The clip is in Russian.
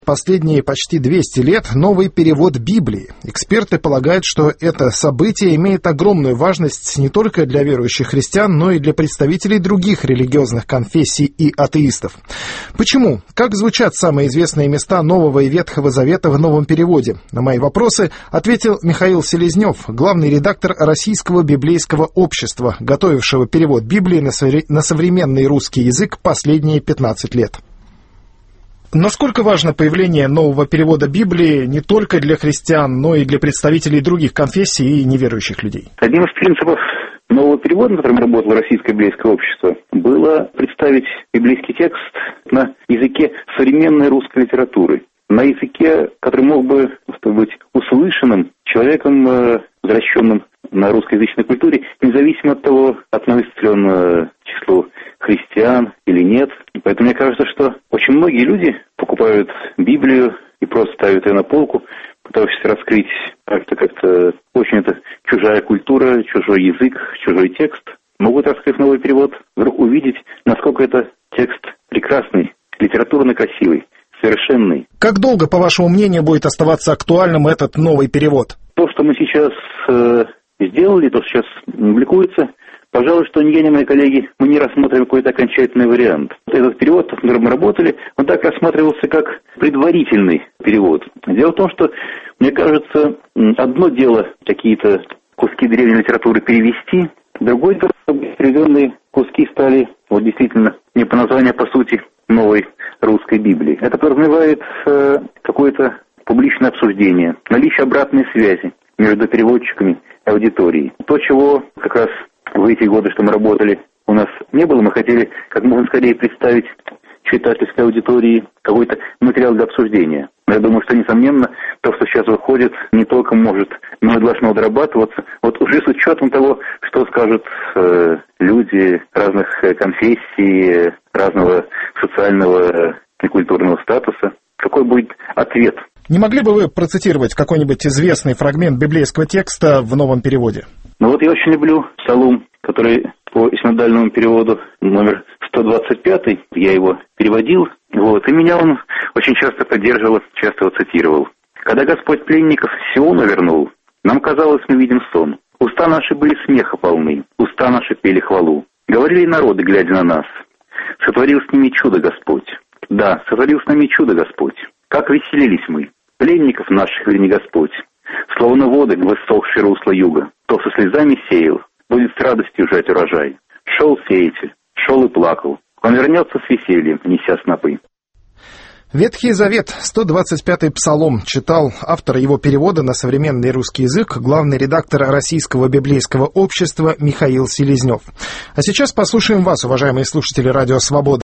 Последние почти 200 лет новый перевод Библии. Эксперты полагают, что это событие имеет огромную важность не только для верующих христиан, но и для представителей других религиозных конфессий и атеистов. Почему? Как звучат самые известные места Нового и Ветхого Завета в новом переводе? На мои вопросы ответил Михаил Селезнев, главный редактор Российского библейского общества, готовившего перевод Библии на современный русский язык последние 15 лет. Насколько важно появление нового перевода Библии не только для христиан, но и для представителей других конфессий и неверующих людей? Одним из принципов нового перевода, на котором работало Российское библейское общество, было представить библейский текст на языке современной русской литературы, на языке, который мог бы быть услышанным человеком, возвращенным на русскоязычной культуре, независимо от того, относится ли он к числу христиан или нет. Поэтому мне кажется, что очень многие люди покупают Библию и просто ставят ее на полку, пытаются раскрыть как-то очень это чужая культура, чужой язык, чужой текст. Могут, раскрыв новый перевод, вдруг увидеть, насколько это текст прекрасный, литературно красивый, совершенный. Как долго, по вашему мнению, будет оставаться актуальным этот новый перевод? То, что мы сейчас сделали, то, что сейчас публикуется, пожалуй, что ни я, ни мои коллеги, мы не рассматриваем какой-то окончательный вариант. Этот перевод, с которым мы работали, он так рассматривался как предварительный перевод. Дело в том, что, мне кажется, одно дело какие-то куски древней литературы перевести, другое дело, чтобы переведенные куски стали, вот действительно, не по названию, а по сути, новой русской Библии. Это подразумевает какое-то публичное обсуждение, наличие обратной связи между переводчиками и аудиторией. То, чего как раз в эти годы, что мы работали, у нас не было. Мы хотели как можно скорее представить читательской аудитории какой-то материал для обсуждения. Я думаю, что, несомненно, то, что сейчас выходит, не только может, но и должно дорабатываться. Вот уже с учетом того, что скажут люди разных конфессий, разного социального и культурного статуса, какой будет ответ. Не могли бы вы процитировать какой-нибудь известный фрагмент библейского текста в новом переводе? Ну вот я очень люблю Псалом, который по синодальному переводу номер 125, я его переводил, и меня он очень часто поддерживал, часто его цитировал. «Когда Господь пленников с Сиона вернул, нам казалось, мы видим сон. Уста наши были смеха полны, уста наши пели хвалу. Говорили народы, глядя на нас. Сотворил с ними чудо Господь. Да, сотворил с нами чудо Господь. Как веселились мы. Пленников наших верни Господь. Словно воды в иссохшие русла юга. То со слезами сеял, будет с радостью жать урожай. Шел сеятель, шел и плакал. Он вернется с весельем, неся снопы». Ветхий Завет, 125-й Псалом, читал автор его перевода на современный русский язык, главный редактор Российского библейского общества Михаил Селезнев. А сейчас послушаем вас, уважаемые слушатели Радио Свобода.